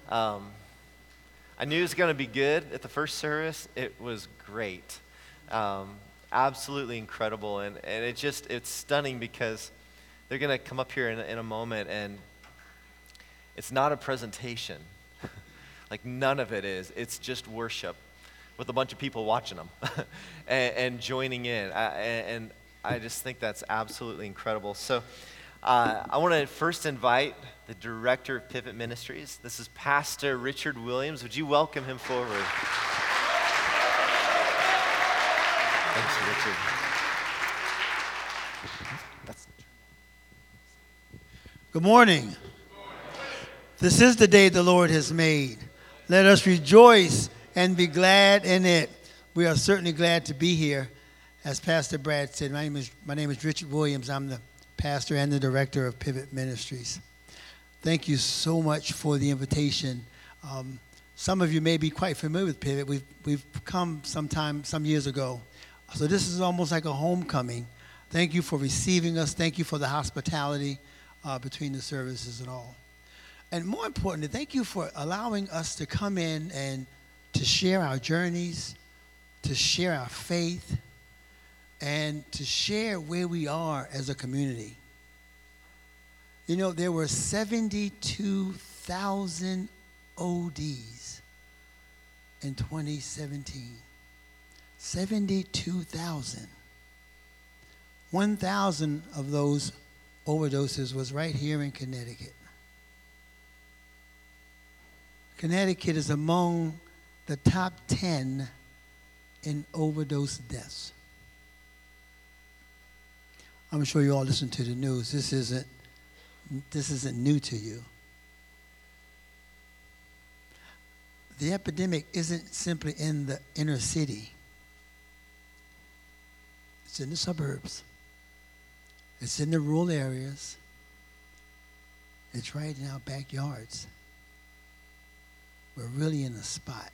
Um, I knew it was going to be good at the first service. It was great. Um, Absolutely incredible. And it's stunning because they're going to come up here in a moment, and it's not a presentation. Like, none of it is. It's just worship with a bunch of people watching them and joining in. And I just think that's absolutely incredible. So I want to first invite the director of Pivot Ministries. This is Pastor Richard Williams. Would you welcome him forward? Thanks, Richard. Good morning. This is the day the Lord has made. Let us rejoice and be glad in it. We are certainly glad to be here. As Pastor Brad said, my name is Richard Williams. I'm the pastor and the director of Pivot Ministries. Thank you so much for the invitation. Some of you may be quite familiar with Pivot. We've come some years ago. So this is almost like a homecoming. Thank you for receiving us. Thank you for the hospitality between the services and all. And more importantly, thank you for allowing us to come in and to share our journeys, to share our faith, and to share where we are as a community. You know, there were 72,000 ODs in 2017. 72,000. 1,000 of those overdoses was right here in Connecticut. Connecticut is among the top 10 in overdose deaths. I'm sure you all listen to the news. This isn't new to you. The epidemic isn't simply in the inner city. It's in the suburbs. It's in the rural areas. It's right in our backyards. We're really in a spot.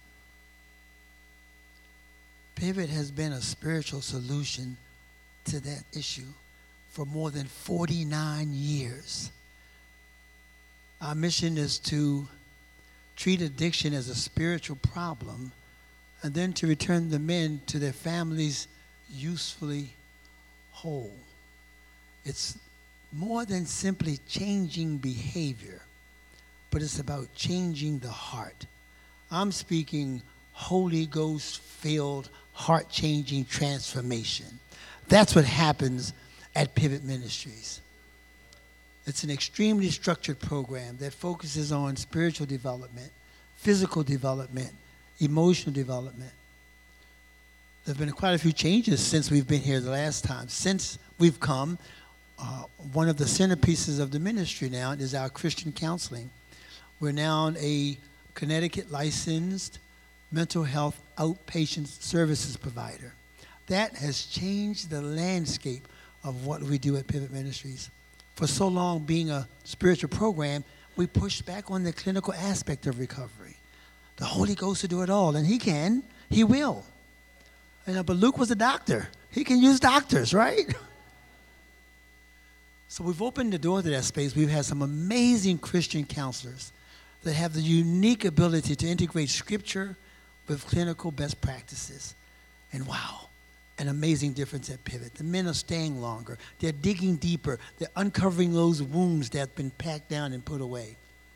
Pivot has been a spiritual solution to that issue for more than 49 years. Our mission is to treat addiction as a spiritual problem and then to return the men to their families usefully whole. It's more than simply changing behavior, but it's about changing the heart. I'm speaking Holy Ghost-filled, heart-changing transformation. That's what happens at Pivot Ministries. It's an extremely structured program that focuses on spiritual development, physical development, emotional development. There have been quite a few changes since we've been here the last time. Since we've come, one of the centerpieces of the ministry now is our Christian counseling. We're now a Connecticut licensed mental health outpatient services provider. That has changed the landscape of what we do at Pivot Ministries. For so long, being a spiritual program, we pushed back on the clinical aspect of recovery. The Holy Ghost will do it all, and He can, He will. But Luke was a doctor. He can use doctors, right? So we've opened the door to that space. We've had some amazing Christian counselors that have the unique ability to integrate Scripture with clinical best practices. And wow, an amazing difference at Pivot. The men are staying longer. They're digging deeper. They're uncovering those wounds that have been packed down and put away.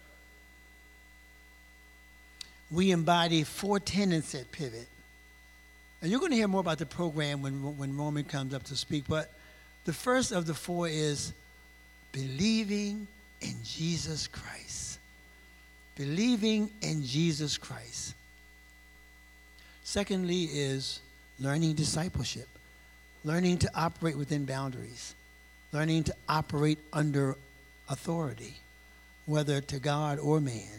We embody 4 tenets at Pivot. And you're going to hear more about the program when Roman comes up to speak. But the first of the 4 is believing in Jesus Christ. Believing in Jesus Christ. Secondly is learning discipleship. Learning to operate within boundaries. Learning to operate under authority, whether to God or man.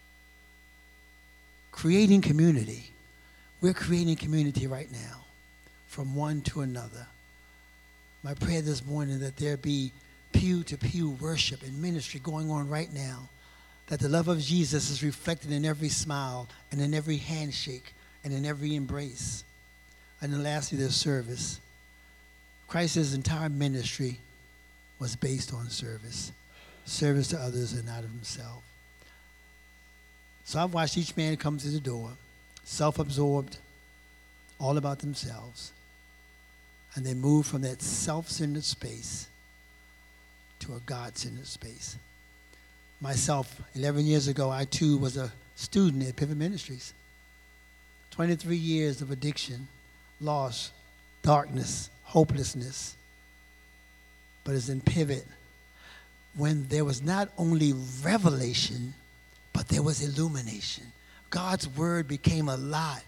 Creating community. We're creating community right now, from one to another. My prayer this morning that there be pew-to-pew worship and ministry going on right now, that the love of Jesus is reflected in every smile and in every handshake and in every embrace. And then lastly, there's service. Christ's entire ministry was based on service. Service to others and not of himself. So I've watched each man come to the door, self-absorbed, all about themselves, and they move from that self-centered space to a God-centered space. Myself, 11 years ago, I too was a student at Pivot Ministries. 23 years of addiction, loss, darkness, hopelessness. But it's in Pivot when there was not only revelation, but there was illumination. God's word became alive.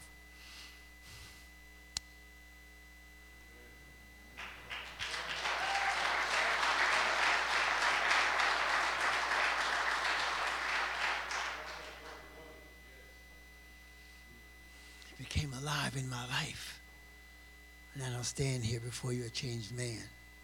It became alive in my life. And I don't stand here before you a changed man.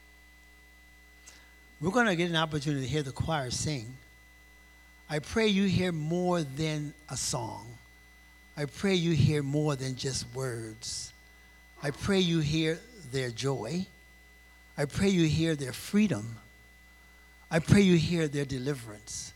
We're going to get an opportunity to hear the choir sing. I pray you hear more than a song. I pray you hear more than just words. I pray you hear their joy. I pray you hear their freedom. I pray you hear their deliverance.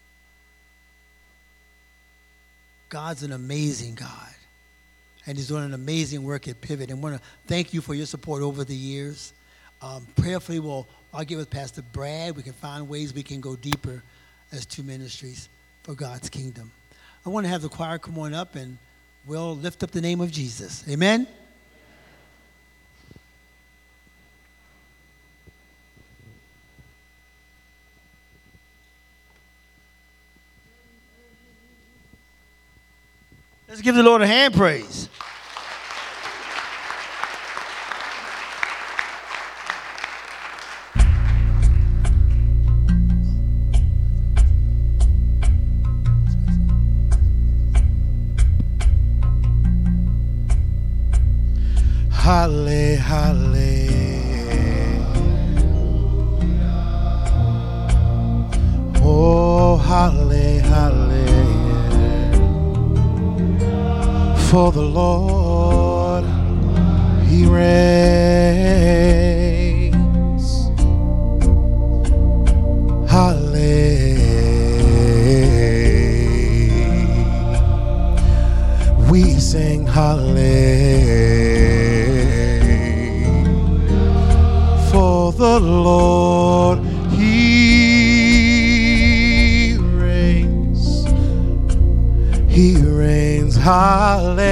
God's an amazing God, and he's doing an amazing work at Pivot. And I want to thank you for your support over the years. Prayerfully, I'll get with Pastor Brad. We can find ways we can go deeper as two ministries for God's kingdom. I want to have the choir come on up, and we'll lift up the name of Jesus. Amen? Let's give the Lord a hand praise. Halle, halle. Oh, halle, halle. For the Lord, he reigns. Halle. We sing halle. For the Lord, he reigns. He reigns, halle.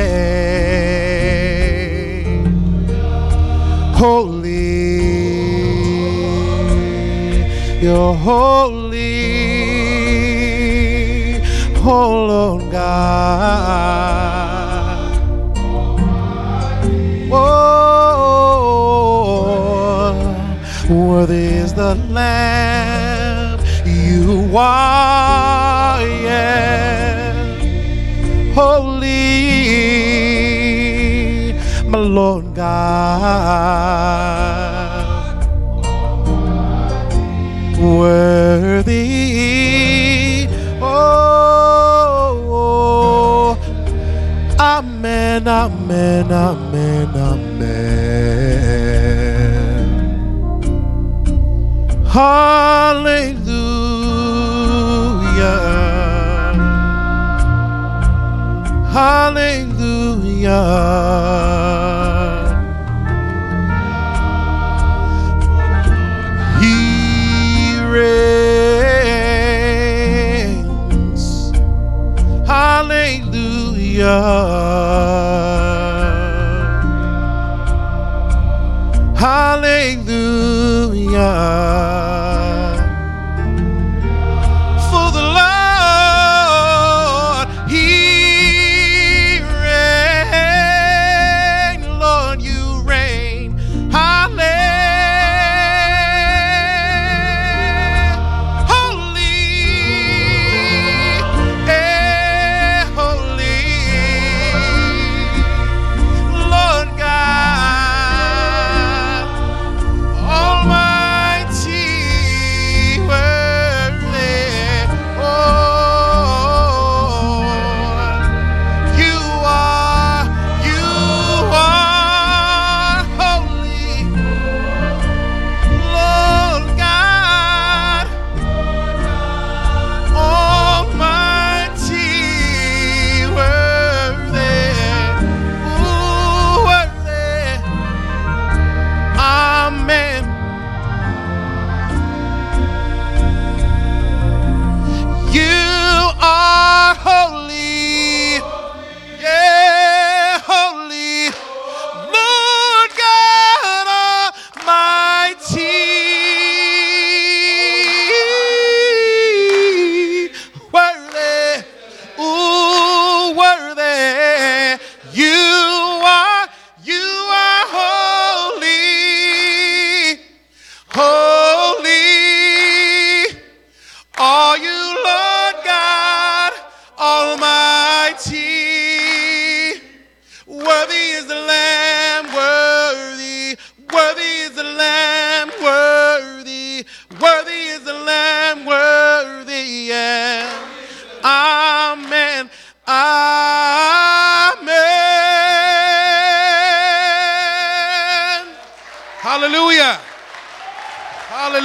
Holy, you're holy, oh Lord God. Oh, worthy is the Lamb. You are, yeah, holy, my Lord God. Worthy, oh, amen, amen, amen, amen. Hallelujah. Hallelujah. He reigns. Hallelujah. Hallelujah. For the Lord, he reigns. Lord, you reign. Holy, holy, Lord God Almighty.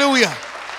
Hallelujah.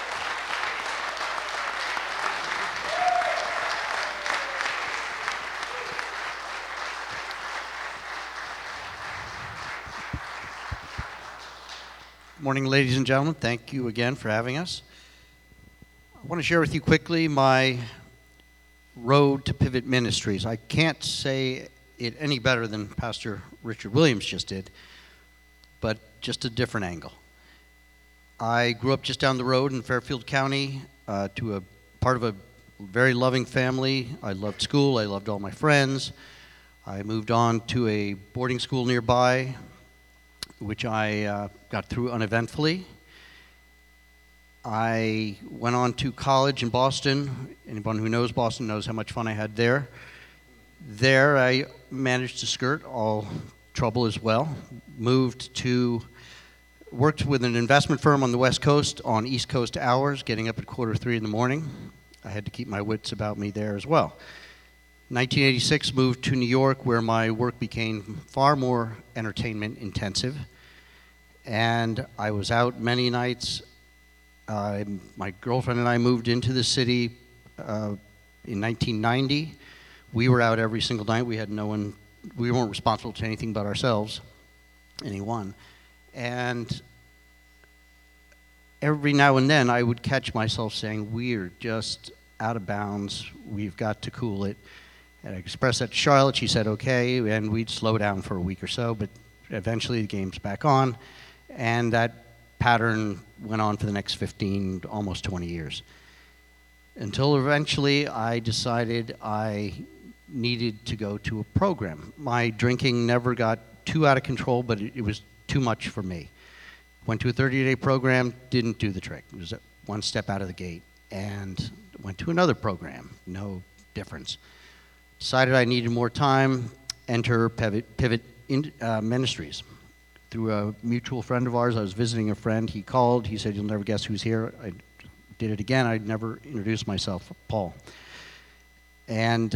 Morning, ladies and gentlemen. Thank you again for having us. I want to share with you quickly my road to Pivot Ministries. I can't say it any better than Pastor Richard Williams just did, but just a different angle. I grew up just down the road in Fairfield County to a part of a very loving family. I loved school. I loved all my friends. I moved on to a boarding school nearby, which I got through uneventfully. I went on to college in Boston. Anyone who knows Boston knows how much fun I had there. There I managed to skirt all trouble as well. Worked with an investment firm on the West Coast on East Coast hours, getting up at 2:45 in the morning. I had to keep my wits about me there as well. 1986, moved to New York, where my work became far more entertainment intensive. And I was out many nights. My girlfriend and I moved into the city in 1990. We were out every single night. We weren't responsible to anything but ourselves, anyone. And every now and then I would catch myself saying, we're just out of bounds. We've got to cool it. And I expressed that to Charlotte. She said, okay, and we'd slow down for a week or so, but eventually the game's back on. And that pattern went on for the next 15, almost 20 years. Until eventually I decided I needed to go to a program. My drinking never got too out of control, but it was too much for me. Went to a 30-day program, didn't do the trick. It was one step out of the gate. And went to another program, no difference. Decided I needed more time, enter Pivot Ministries. Through a mutual friend of ours, I was visiting a friend. He called. He said, you'll never guess who's here. I did it again. I'd never introduced myself, Paul. And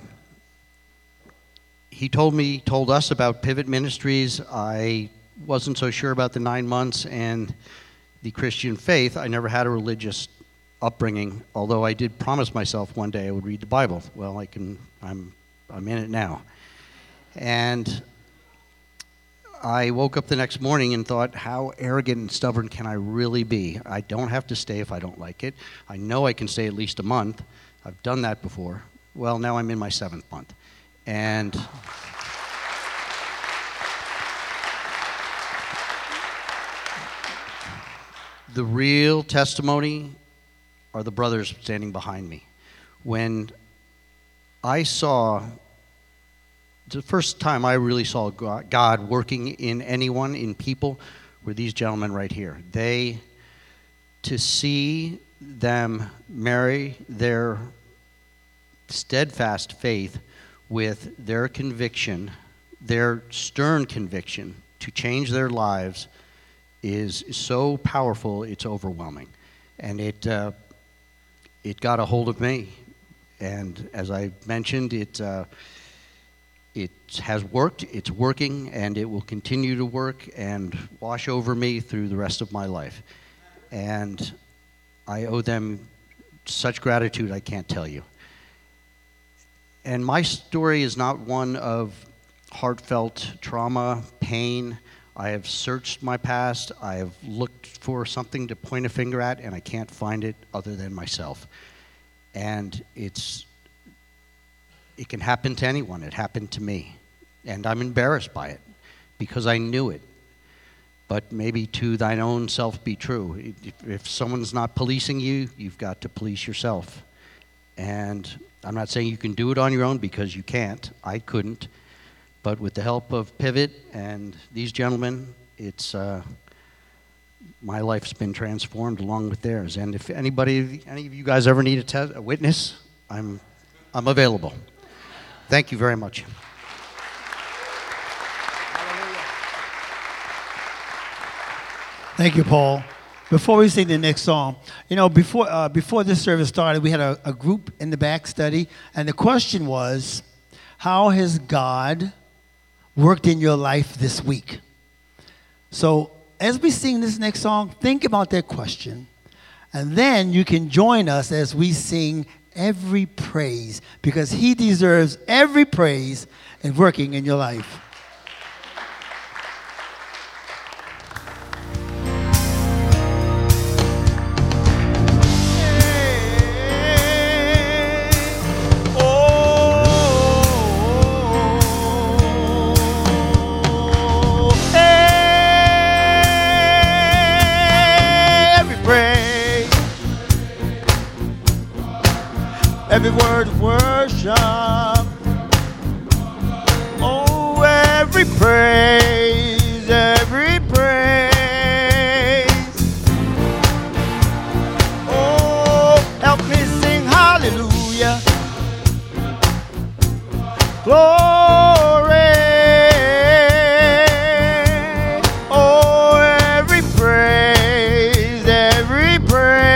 he told us about Pivot Ministries. I wasn't so sure about the 9 months and the Christian faith. I never had a religious upbringing, although I did promise myself one day I would read the Bible. Well, I'm in it now. And I woke up the next morning and thought, how arrogant and stubborn can I really be? I don't have to stay if I don't like it. I know I can stay at least a month. I've done that before. Well, now I'm in my 7th month. And the real testimony are the brothers standing behind me. When I saw, the first time I really saw God working in anyone, in people, were these gentlemen right here. To see them marry their steadfast faith with their conviction, their stern conviction to change their lives is so powerful, it's overwhelming. And it got a hold of me. And as I mentioned, it has worked, it's working, and it will continue to work and wash over me through the rest of my life. And I owe them such gratitude I can't tell you. And my story is not one of heartfelt trauma, pain. I have searched my past. I have looked for something to point a finger at, and I can't find it other than myself. And it can happen to anyone. It happened to me. And I'm embarrassed by it because I knew it. But maybe to thine own self be true. If someone's not policing you, you've got to police yourself. And I'm not saying you can do it on your own because you can't. I couldn't. But with the help of Pivot and these gentlemen, my life's been transformed along with theirs. And if any of you guys ever need a witness, I'm available. Thank you very much. Thank you, Paul. Before we sing the next song, before this service started, we had a group in the back study, and the question was, how has God worked in your life this week? So as we sing this next song, think about that question And then you can join us as we sing Every Praise, because he deserves every praise and working in your life. Every word of worship, oh, every praise, every praise. Oh, help me sing hallelujah, glory. Oh, every praise, every praise.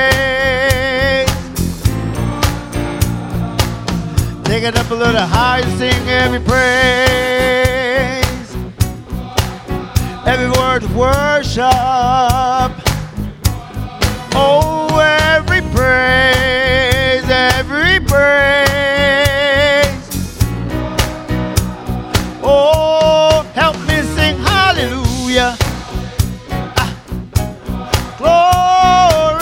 Take it up a little higher, sing every praise, every word of worship. Oh, every praise, every praise. Oh, help me sing hallelujah, glory.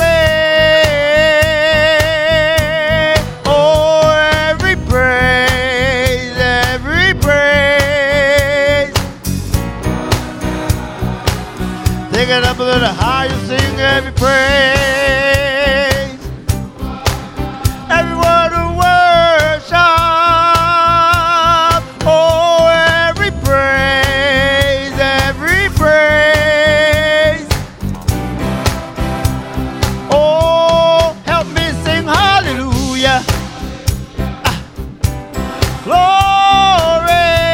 Take it up a little higher, sing every praise, every word of worship. Oh, every praise, every praise. Oh, help me sing hallelujah, glory.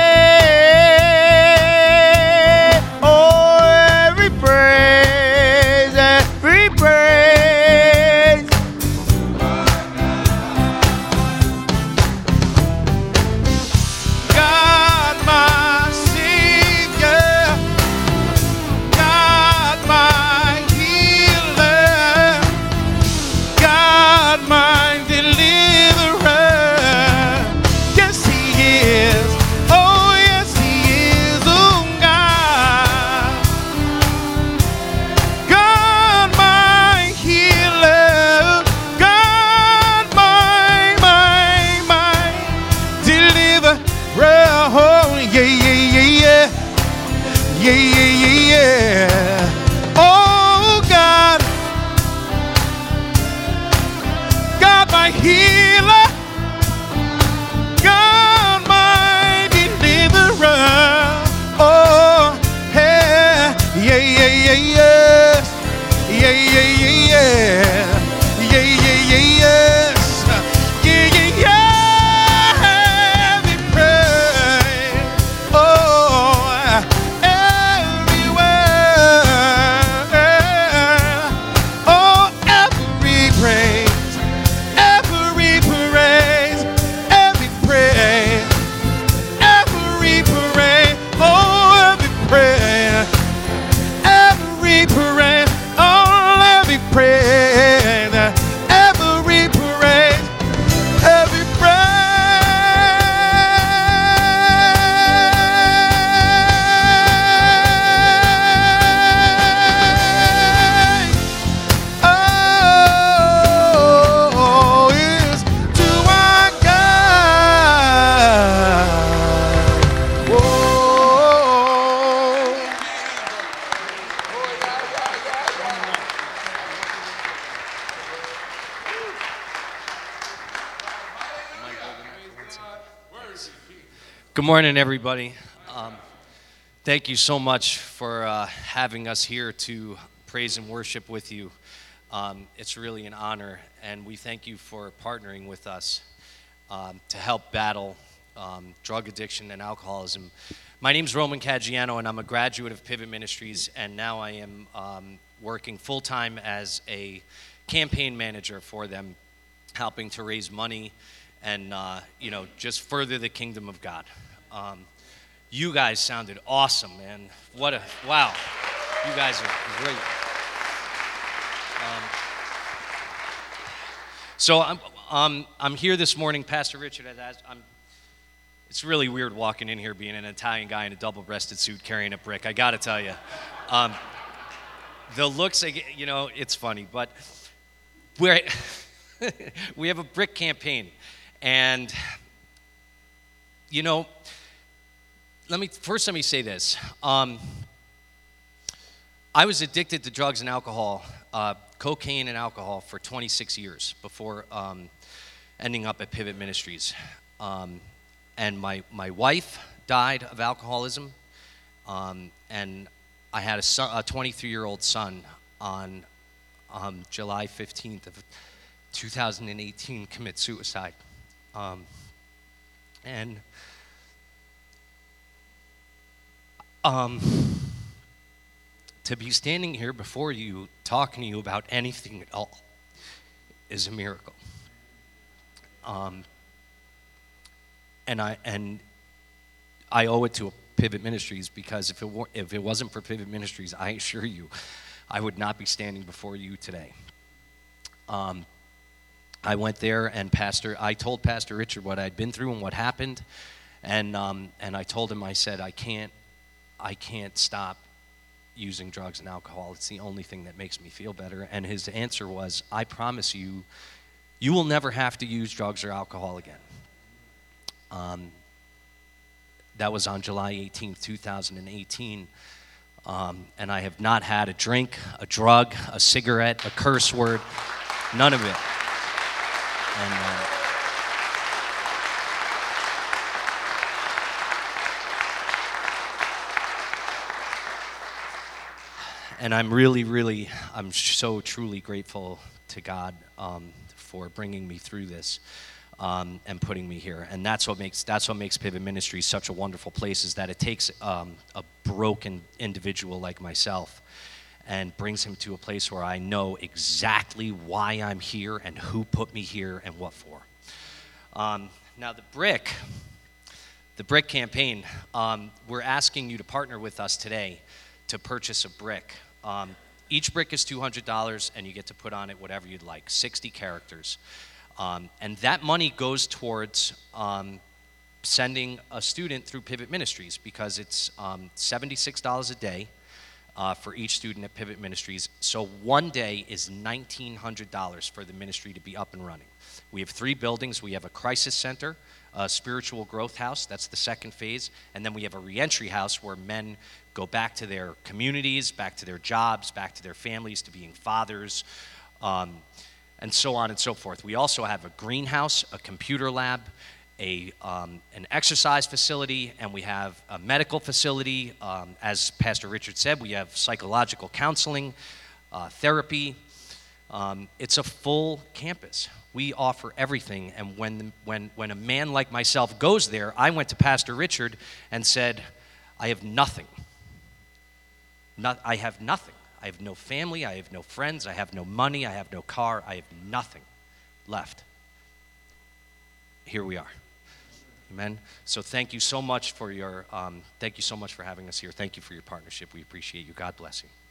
Good morning, everybody. Thank you so much for having us here to praise and worship with you. It's really an honor, and we thank you for partnering with us to help battle drug addiction and alcoholism. My name's Roman Caggiano, and I'm a graduate of Pivot Ministries, and now I am working full-time as a campaign manager for them, helping to raise money and just further the kingdom of God. You guys sounded awesome, man. Wow. You guys are great. So I'm here this morning, Pastor Richard. It's really weird walking in here being an Italian guy in a double-breasted suit carrying a brick. I got to tell you, the looks, it's funny, but we have a brick campaign, and let me say this. I was addicted to drugs and alcohol, cocaine and alcohol, for 26 years before ending up at Pivot Ministries. And my wife died of alcoholism, and I had a 23-year-old son on July 15th of 2018 commit suicide. To be standing here before you, talking to you about anything at all, is a miracle. And I owe it to Pivot Ministries, because if it wasn't for Pivot Ministries, I assure you, I would not be standing before you today. I went there, and I told Pastor Richard what I'd been through and what happened, and I told him, I said, I can't stop using drugs and alcohol. It's the only thing that makes me feel better. And his answer was, I promise you, you will never have to use drugs or alcohol again. That was on July 18th, 2018. And I have not had a drink, a drug, a cigarette, a curse word, none of it. And I'm so truly grateful to God for bringing me through this and putting me here. And that's what makes Pivot Ministries such a wonderful place, is that it takes a broken individual like myself and brings him to a place where I know exactly why I'm here and who put me here and what for. Now the brick campaign, we're asking you to partner with us today to purchase a brick. Each brick is $200, and you get to put on it whatever you'd like, 60 characters. And that money goes towards sending a student through Pivot Ministries, because it's $76 a day for each student at Pivot Ministries. So one day is $1,900 for the ministry to be up and running. We have 3 buildings. We have a crisis center, a spiritual growth house, that's the second phase, and then we have a reentry house where men go back to their communities, back to their jobs, back to their families, to being fathers, and so on and so forth. We also have a greenhouse, a computer lab, an exercise facility, and we have a medical facility. As Pastor Richard said, we have psychological counseling, therapy. It's a full campus. We offer everything. And when a man like myself goes there, I went to Pastor Richard and said, I have nothing. I have nothing. I have no family. I have no friends. I have no money. I have no car. I have nothing left. Here we are. Amen. So thank you so much for having us here. Thank you for your partnership. We appreciate you. God bless you.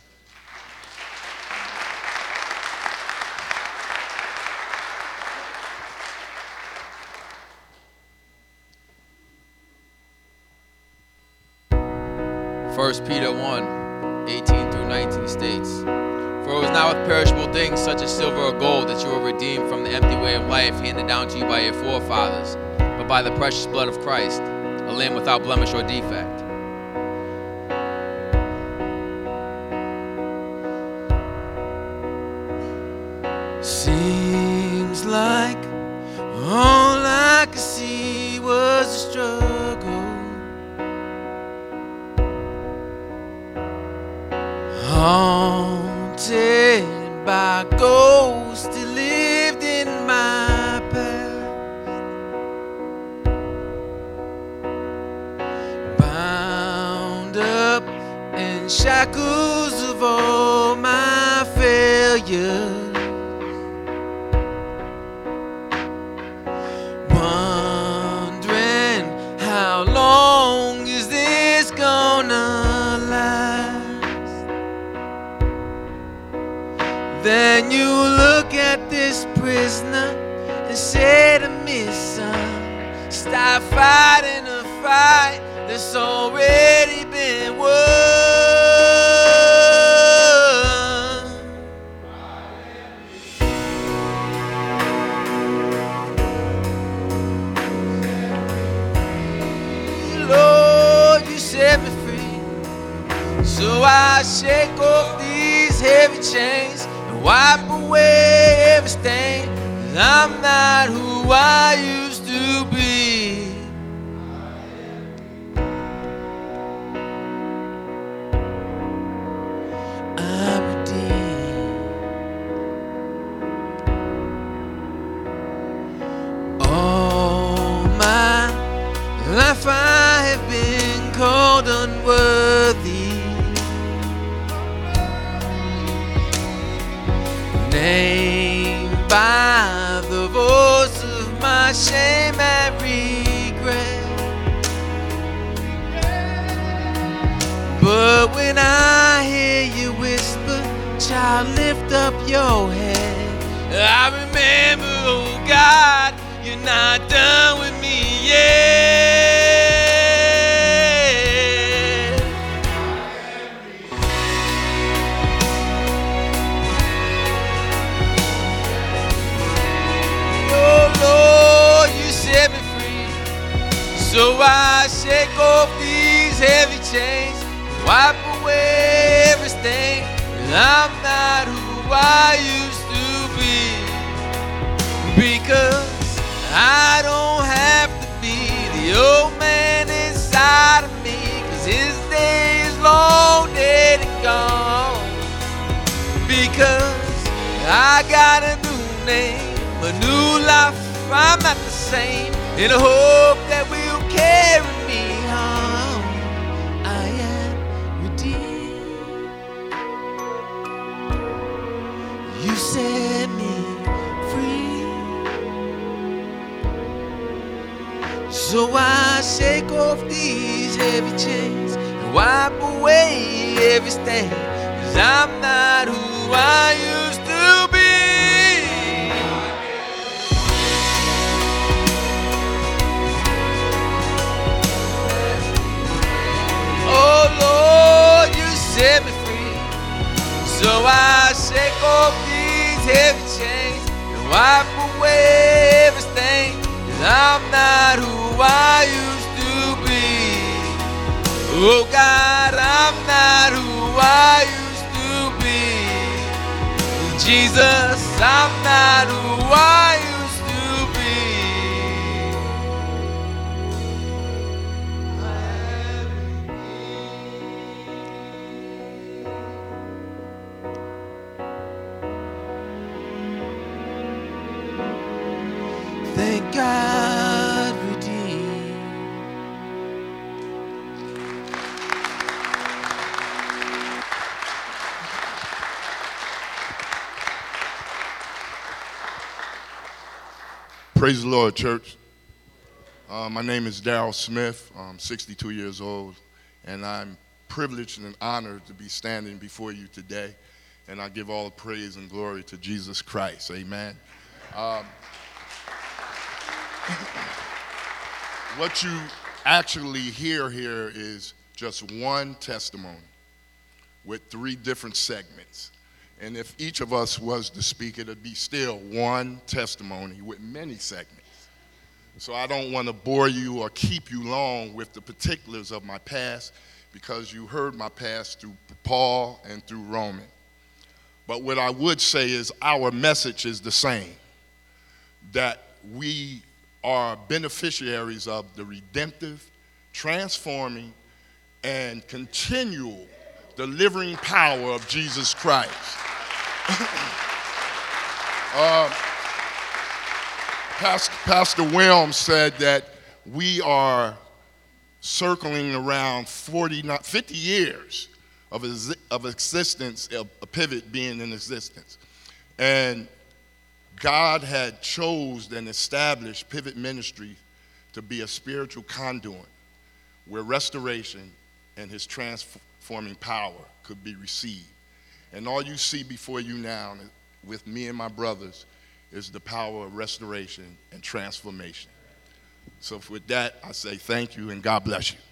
First Peter 1:18 through 19 states, "For it was not with perishable things such as silver or gold that you were redeemed from the empty way of life handed down to you by your forefathers, but by the precious blood of Christ, a lamb without blemish or defect." Seems like all I could see was a struggle. Haunted by ghosts that lived in my past, bound up in shackles of all my failures, wondering how long is this gonna last. Then you look at this bridge prisoner and say to me, son, stop fighting a fight that's already been won. Lord, you set me free, so I shake off these heavy chains and wipe away every stain, 'cause I'm not who I used to be. I'm redeemed. All my life I have been called unworthy, named by the voice of my shame and regret. But when I hear you whisper, child, lift up your head, I remember, oh God, you're not done with me yet. Oh Lord, you set me free, so I shake off these heavy chains, wipe away every stain, 'cause I'm not who I used to be. Because I don't have to be the old man inside of me, 'cause his day is long dead and gone. Because I got a new name, a new life, I'm not the same, in a hope that will carry me home. I am redeemed. You set me free, so I shake off these heavy chains and wipe away every stain, 'cause I'm not who I used to be. Oh Lord, you set me free, so I shake off these heavy chains and wipe away every stain, 'cause I'm not who I used to be. Oh God, I'm not who I used to be. Jesus, I'm not who I used to be. Thank God redeemed. Praise the Lord, church. My name is Darrell Smith. I'm 62 years old, and I'm privileged and honored to be standing before you today. And I give all the praise and glory to Jesus Christ. Amen. What you actually hear here is just one testimony with 3 different segments. And if each of us was to speak, it would be still one testimony with many segments. So I don't want to bore you or keep you long with the particulars of my past, because you heard my past through Paul and through Roman. But what I would say is our message is the same, that we are beneficiaries of the redemptive, transforming, and continual delivering power of Jesus Christ. Pastor Williams said that we are circling around 50 years of existence, of a Pivot being in existence. And God had chosen and established Pivot Ministry to be a spiritual conduit where restoration and his transforming power could be received. And all you see before you now with me and my brothers is the power of restoration and transformation. So with that, I say thank you and God bless you.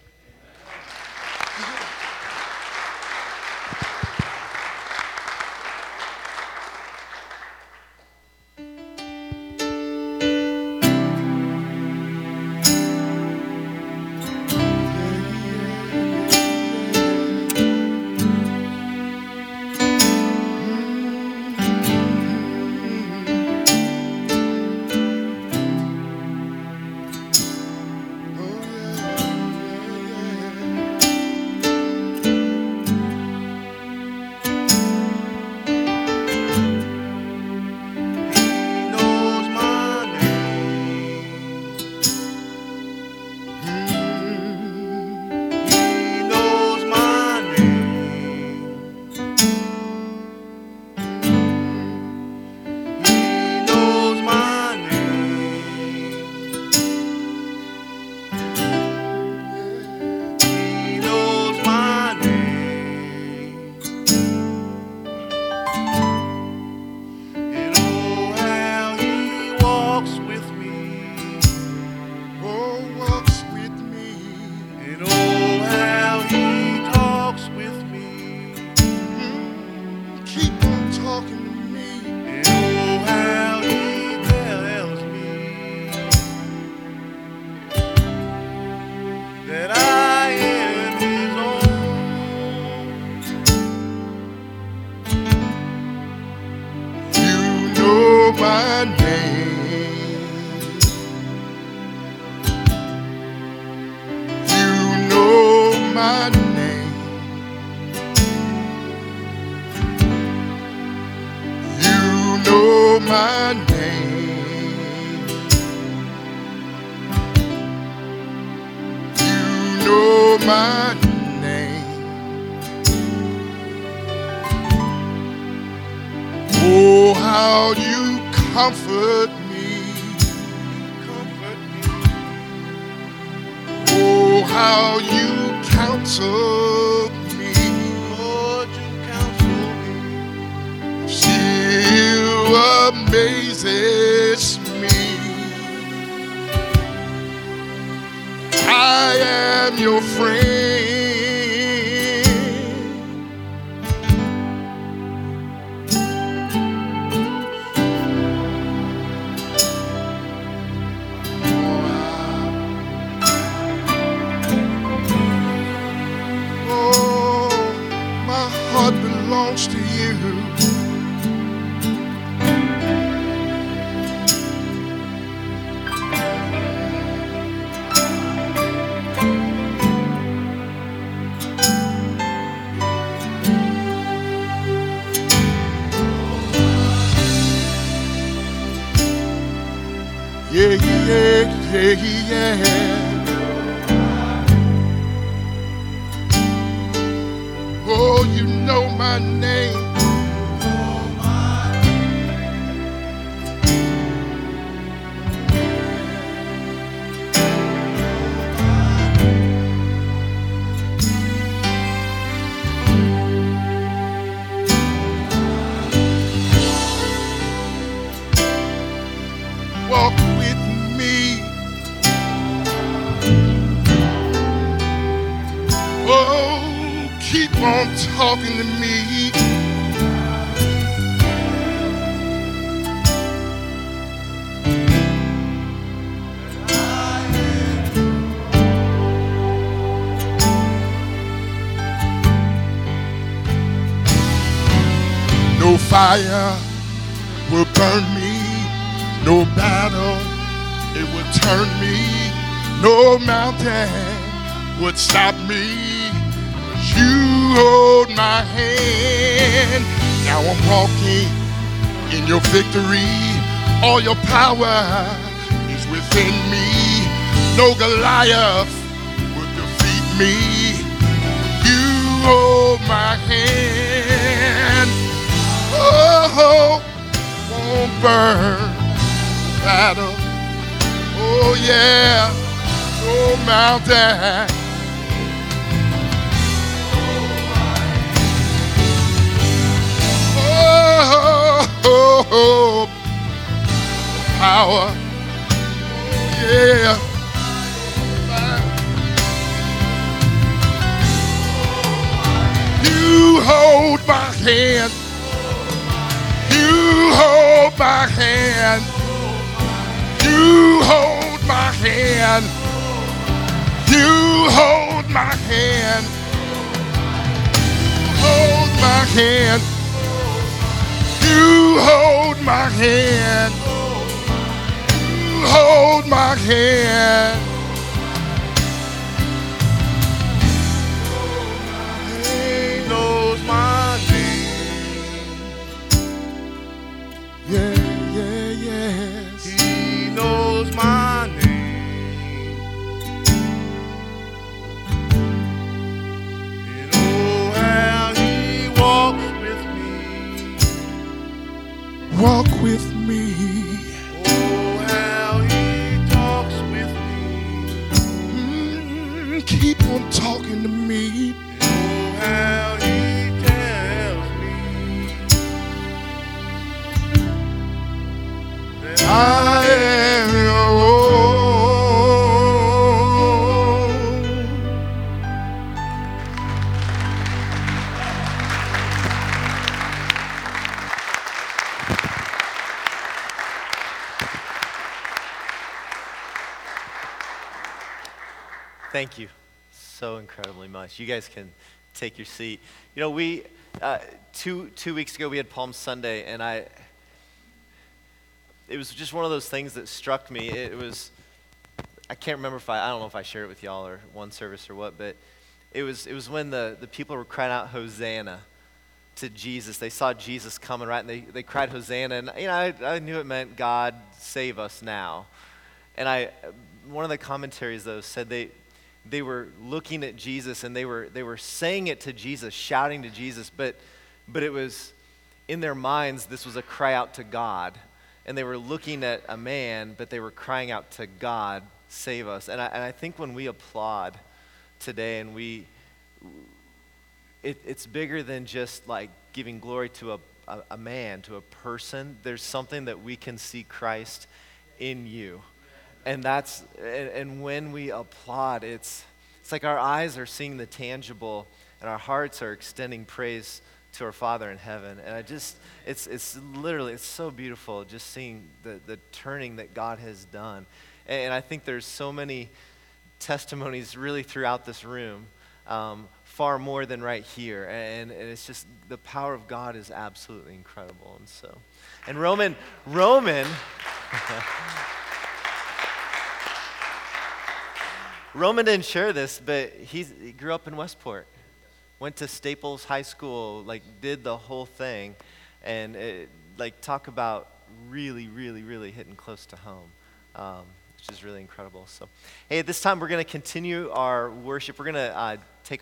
Talking to me. No fire will burn me, no battle it would turn me, no mountain would stop me. You hold my hand. Now I'm walking in your victory. All your power is within me. No Goliath will defeat me. You hold my hand. Oh, won't burn battle. Oh yeah, no mountain. power. Yeah. You hold my hand. You hold my hand. You hold my hand. You hold my hand. Hold my hand. You hold my hand. You hold my hand. He knows my name. Yeah, yeah, yes. He knows my name. And oh, how he walks with me. Walk with me. Oh, how he talks with me. Keep on talking to me. Oh, how he tells me that I am your own. Thank you so incredibly much. You guys can take your seat. You know, we, two weeks ago, we had Palm Sunday, and it was just one of those things that struck me. It was, I can't remember I don't know if I shared it with y'all or one service or what, but it was when the people were crying out Hosanna to Jesus. They saw Jesus coming, right, and they cried Hosanna, and you know, I knew it meant God save us now. And one of the commentaries though said they were looking at Jesus and they were saying it to Jesus, shouting to Jesus, but it was in their minds, this was a cry out to God. And they were looking at a man, but they were crying out to God, save us. And I think when we applaud today and it's bigger than just like giving glory to a man, to a person. There's something that we can see Christ in you. And and when we applaud, it's like our eyes are seeing the tangible and our hearts are extending praise to our Father in heaven. And it's literally, it's so beautiful just seeing the turning that God has done. And I think there's so many testimonies really throughout this room, far more than right here. And it's just, the power of God is absolutely incredible. And Roman, Roman didn't share this, but he grew up in Westport, went to Staples High School, like did the whole thing, and talk about really, really, really hitting close to home, which is really incredible. So, hey, at this time we're going to continue our worship. We're going to take our